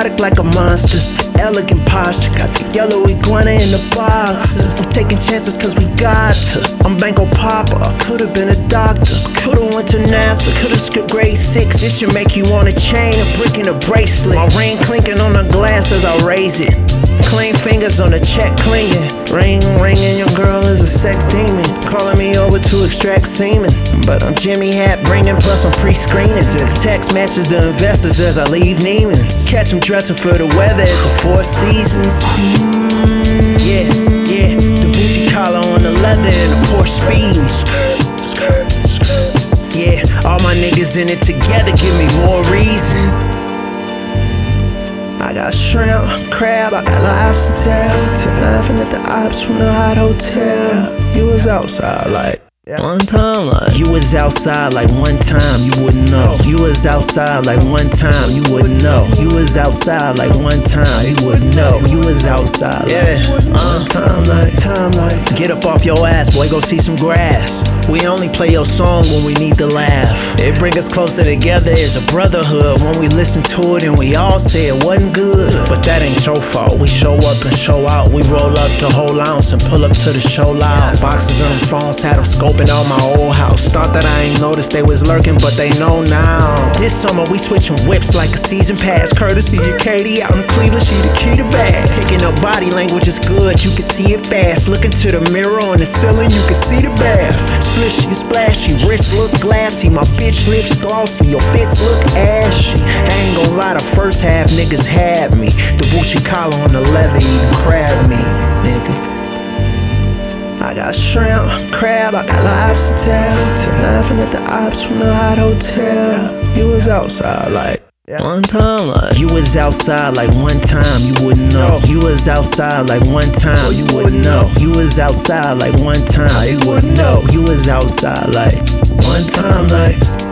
exotic like a monster. Elegant posture, got the yellow iguana in the box. I'm taking chances cause we got to. I'm Banco Papa, I could've been a doctor. Could've went to NASA, could've skipped grade 6. This should make you want a chain, a brick, and a bracelet. My ring clinking on the glass as I raise it. Clean fingers on the check clinging. Ring, ringing, your girl is a sex demon. Calling me over to extract semen. But I'm Jimmy Hat bringing, plus I'm pre-screening. Text matches the investors as I leave Neiman's. Catch them dressing for the weather at the Four Seasons. Yeah, yeah, the Gucci collar on the leather and the Porsche Speed. Yeah, all my niggas in it together give me more reason. I got shrimp, crab, I got lobster tail. Laughing at the ops from the hot hotel. You was outside like one time, like you was outside like one time, you wouldn't know. You was outside like one time, you wouldn't know. You was outside like one time, you wouldn't know. You was outside, one time like get up off your ass, boy, go see some grass. We only play your song when we need to laugh. It bring us closer together as a brotherhood. When we listen to it and we all say it wasn't good, but that ain't your fault. We show up and show out. We roll up the whole ounce and pull up to the show loud. Boxes on them phones had them scoping on my old house. Thought that I ain't noticed they was lurking, but they know now. This summer we switching whips like a season pass. Courtesy of Katie out in Cleveland, she the key to bag. Picking up body language is good, you can see it fast. Look into the mirror on the ceiling, you can see the bath. Splishy, splashy, wrists look glassy. My bitch lips glossy, your fits look ashy. I ain't gon' lie, the first half niggas had me. The Gucci collar on the leather even crab me, nigga. I got shrimp, crab, I got lobster tail. Laughing at the ops from the hot hotel. You was outside like one time, like you was outside like one time, you wouldn't know. You was outside like one time, you wouldn't know. You was outside like one time, you wouldn't know. You was outside like one time, like